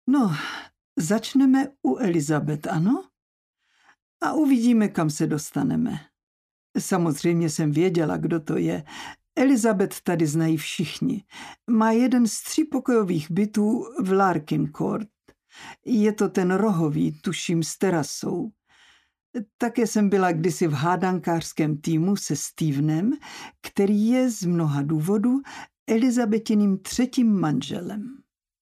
No, začneme u Elizabeth, ano? A uvidíme, kam se dostaneme. Samozřejmě jsem věděla, kdo to je. Elizabeth tady znají všichni. Má jeden z 3 pokojových bytů v Larkin Court. Je to ten rohový, tuším, s terasou. Také jsem byla kdysi v hádankářském týmu se Stevenem, který je z mnoha důvodů Elizabetiným 3. manželem.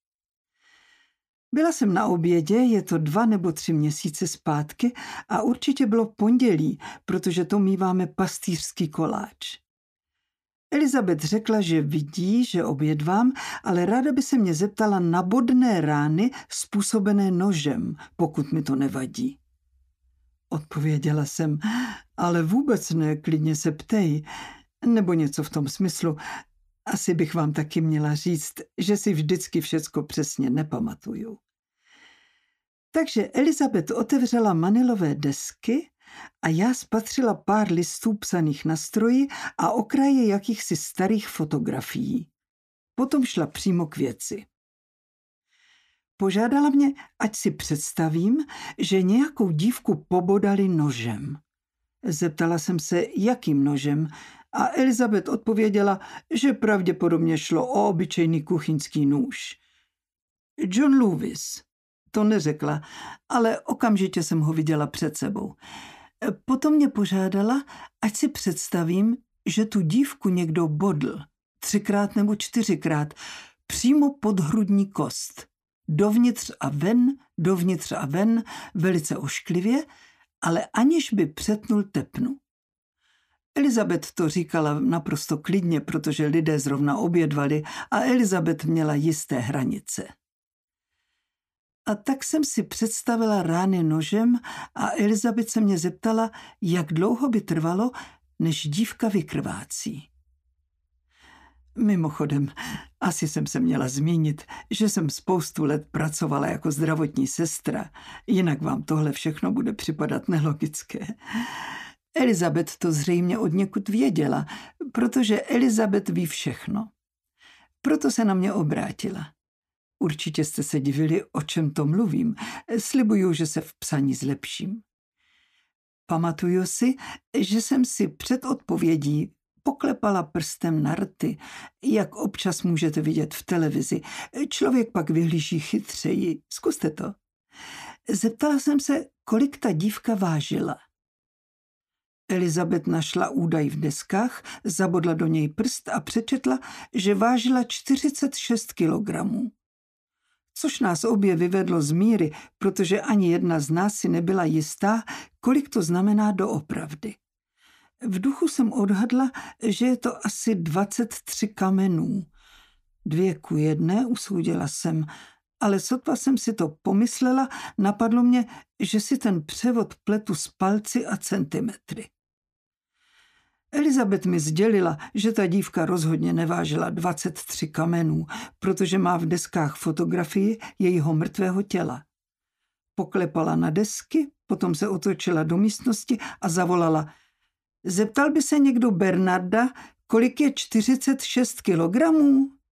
Byla jsem na obědě, je to 2 nebo 3 měsíce zpátky a určitě bylo pondělí, protože to míváme pastýřský koláč. Elizabeth řekla, že vidí, že obědvám, ale ráda by se mě zeptala na bodné rány způsobené nožem, pokud mi to nevadí. Odpověděla jsem, ale vůbec ne, klidně se ptej, nebo něco v tom smyslu. Asi bych vám taky měla říct, že si vždycky všecko přesně nepamatuju. Takže Elizabeth otevřela manilové desky a já spatřila pár listů psaných na stroji a okraje jakýchsi starých fotografií. Potom šla přímo k věci. Požádala mě, ať si představím, že nějakou dívku pobodali nožem. Zeptala jsem se, jakým nožem, a Elizabeth odpověděla, že pravděpodobně šlo o obyčejný kuchyňský nůž. John Lewis. To neřekla, ale okamžitě jsem ho viděla před sebou. Potom mě požádala, ať si představím, že tu dívku někdo bodl 3krát nebo 4krát přímo pod hrudní kost. Dovnitř a ven, velice ošklivě, ale aniž by přetnul tepnu. Elizabeth to říkala naprosto klidně, protože lidé zrovna obědvali a Elizabeth měla jisté hranice. A tak jsem si představila rány nožem a Elizabeth se mě zeptala, jak dlouho by trvalo, než dívka vykrvácí. Mimochodem, asi jsem se měla zmínit, že jsem spoustu let pracovala jako zdravotní sestra, jinak vám tohle všechno bude připadat nelogické. Elizabeth to zřejmě odněkud věděla, protože Elizabeth ví všechno. Proto se na mě obrátila. Určitě jste se divili, o čem to mluvím. Slibuju, že se v psaní zlepším. Pamatuju si, že jsem si před odpovědí poklepala prstem na rty, jak občas můžete vidět v televizi. Člověk pak vyhlíží chytřeji. Zkuste to. Zeptala jsem se, kolik ta dívka vážila. Elizabeth našla údaj v deskách, zabodla do něj prst a přečetla, že vážila 46 kilogramů. Což nás obě vyvedlo z míry, protože ani jedna z nás si nebyla jistá, kolik to znamená doopravdy. V duchu jsem odhadla, že je to asi 23 kamenů. 2:1, usoudila jsem, ale sotva jsem si to pomyslela, napadlo mě, že si ten převod pletu s palci a centimetry. Elizabeth mi sdělila, že ta dívka rozhodně nevážila 23 kamenů, protože má v deskách fotografii jejího mrtvého těla. Poklepala na desky, potom se otočila do místnosti a zavolala: Zeptal by se někdo Bernarda, kolik je 46 kilogramů?